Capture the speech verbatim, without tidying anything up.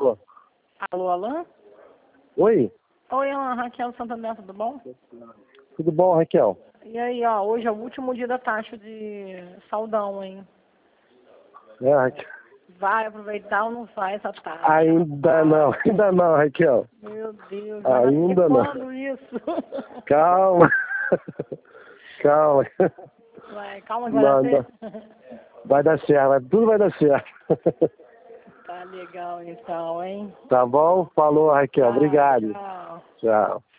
Alô? Alô, Alain? Oi? Oi, Alain, Raquel Santander, tudo bom? Tudo bom, Raquel? E aí, ó, hoje é o último dia da taxa de saudão, hein? É, Raquel. Vai aproveitar ou não vai essa taxa? Ainda não, ainda não, Raquel. Meu Deus, vai Ainda não. quando isso? Calma. Calma. Vai, calma que vai Não, dar não. certo. Vai dar certo, vai- tudo vai dar certo. Tá legal então, hein? Tá bom? Falou, Raquel. Tá, Obrigado. tchau. Tchau.